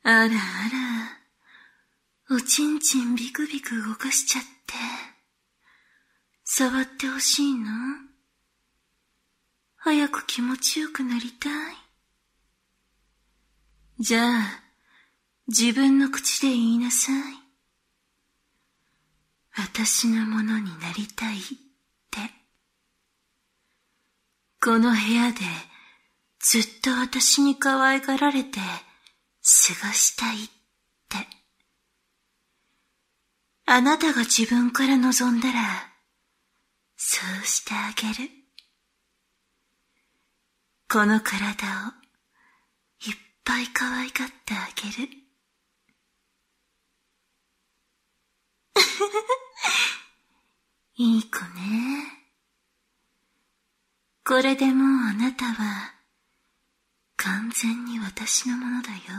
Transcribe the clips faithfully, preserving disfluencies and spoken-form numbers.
あらあら、おちんちんビクビク動かしちゃって、触ってほしいの？早く気持ちよくなりたい？じゃあ、自分の口で言いなさい。私のものになりたいって。この部屋でずっと私に可愛がられて過ごしたいって。あなたが自分から望んだら、そうしてあげる。この体をいっぱい可愛がってあげる。いい子ね。これでもうあなたは完全に私のものだよ。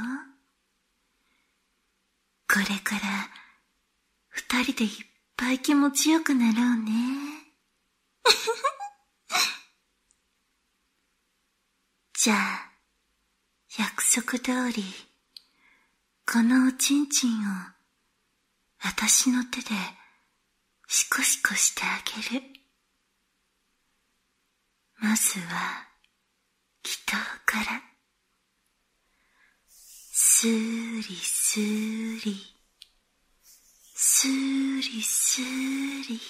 これから二人でいっぱい気持ちよくなろうね。じゃあ、約束通り、このおちんちんを私の手でシコシコしてあげる。まずは、気筒から。スーリスーリ、スーリスーリ。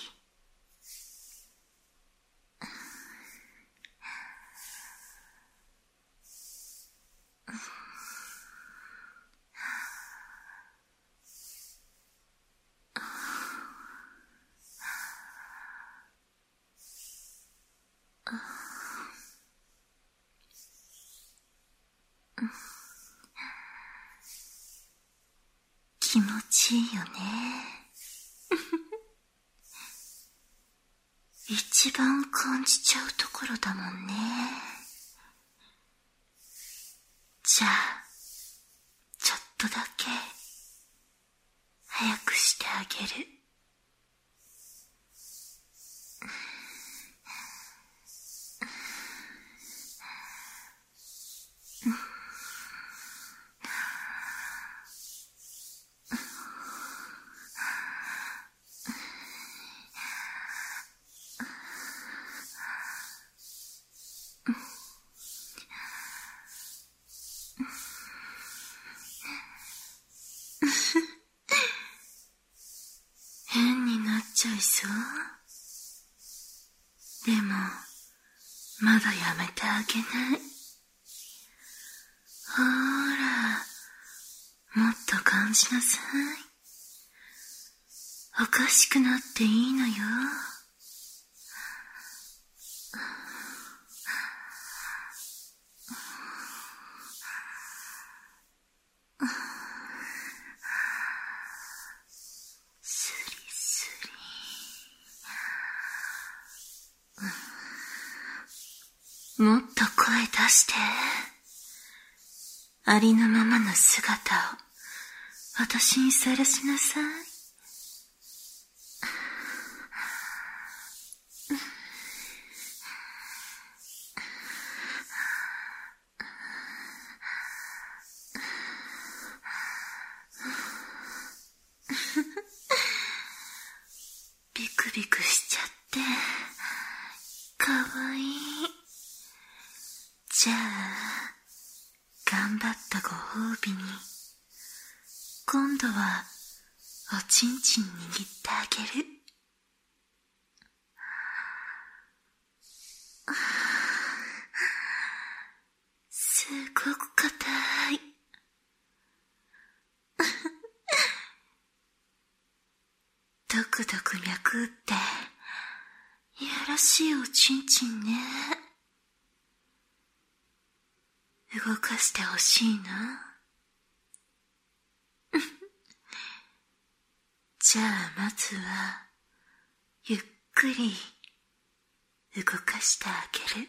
気持ちいいよね。一番感じちゃうところだもんね。じゃあ、ちょっとだけ早くしてあげる。変になっちゃいそう。でも、まだやめてあげない。ほーら、もっと感じなさい。おかしくなっていいのよ。スリスリ。もっと声出して。ありのままの姿を私にさらしなさい。ビクビクしちゃってかわいい。じゃあ頑張ったご褒美に今度はおちんちん握ってあげる。すごく硬い。ドクドク脈打っていやらしいおちんちんね。動かしてほしいな。じゃあまずはゆっくり動かしてあげる。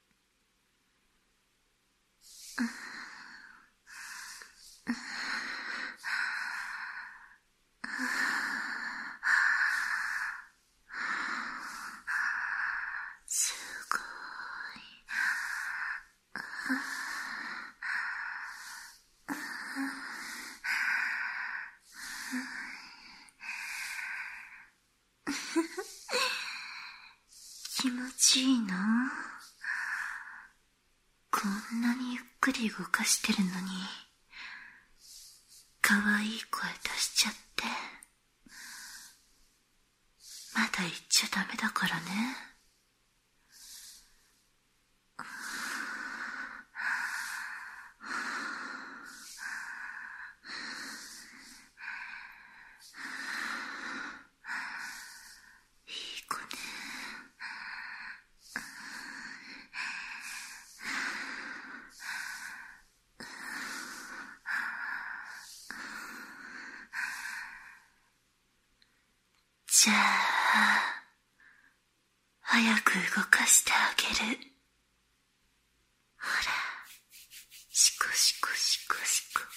すごい。 しいな。こんなにゆっくり動かしてるのに、かわいい声出しちゃって。まだ言っちゃダメだからね。いい子ね。じゃあ、早く動かしてあげる。ほら、シコシコシコシコ。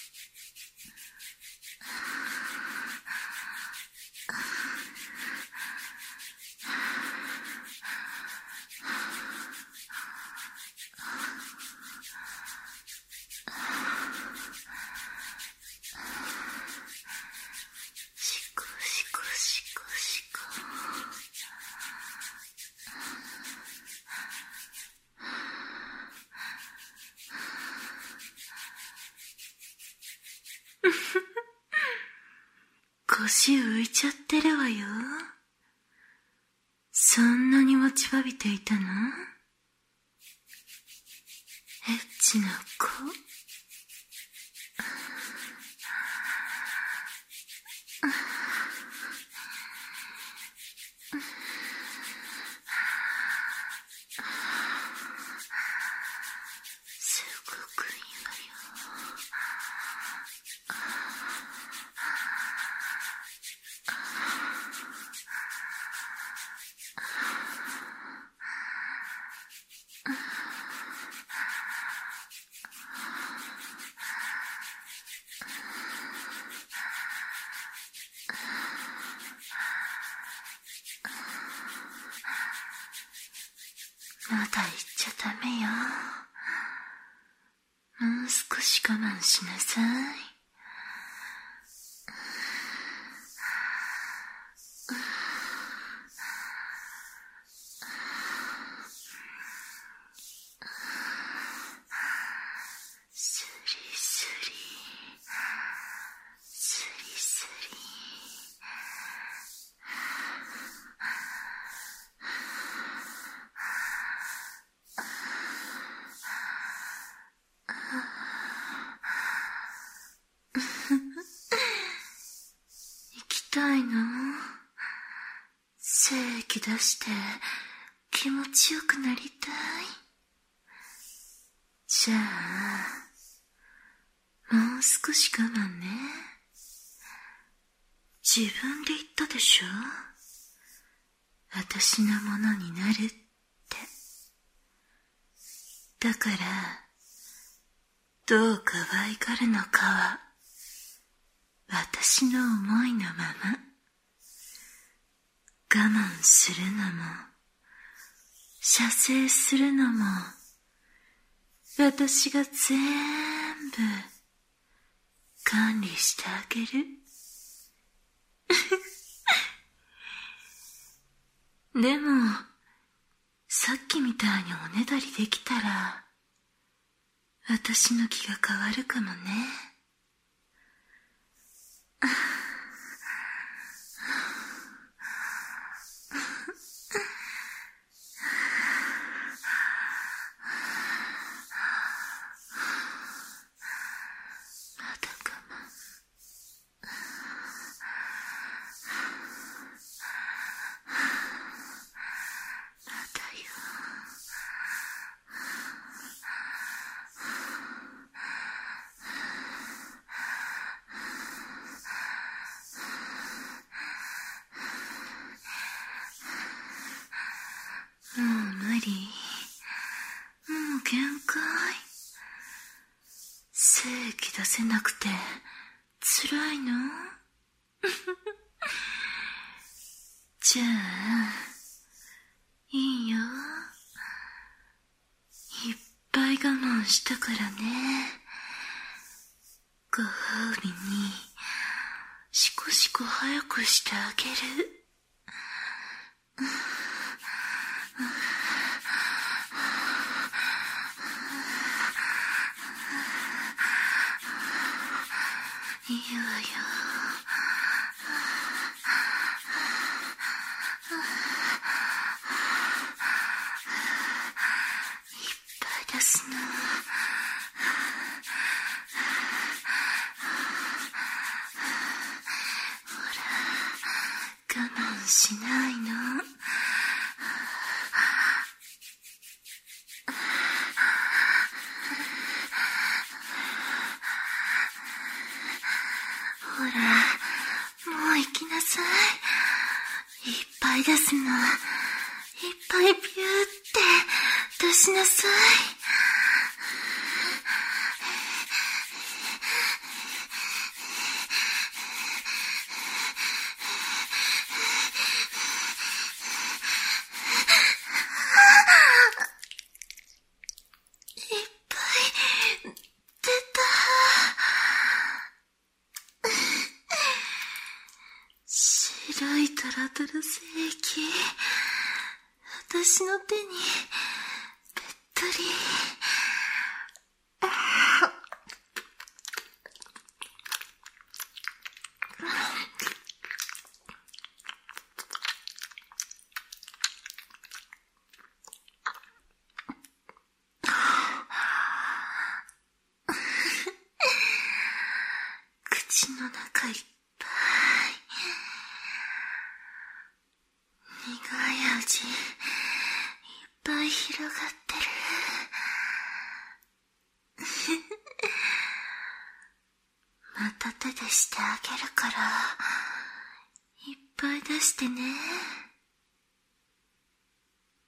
シコシコシコシコ。腰浮いちゃってるわよ。そんなに待ちわびていたの？エッチな子。すごくいいわよ。まだ言っちゃダメよ。もう少し我慢しなさい。スリスリ、スリスリ。行きたいの？精液出して気持ちよくなりたい。じゃあ、もう少し我慢ね。自分で言ったでしょ？私のものになるって。だから、どう可愛がるのかは、私の思いのまま。我慢するのも、射精するのも、私が全部、管理してあげる。でも、さっきみたいにおねだりできたら、私の気が変わるかもね。もう無理。もう限界。精液出せなくて辛いの？じゃあ、いいよ。いっぱい我慢したからね。ご褒美に、シコシコ早くしてあげる。 いいわよ。いっぱい出すの。ほら、我慢しないの。ほら、もう行きなさい。いっぱい出すの。いっぱいビューって出しなさい。いっぱい出た。白いトロトロ精液、私の手にべったり。口の中いっぱい。苦い味いっぱい広がってる。また手でしてあげるから、いっぱい出してね。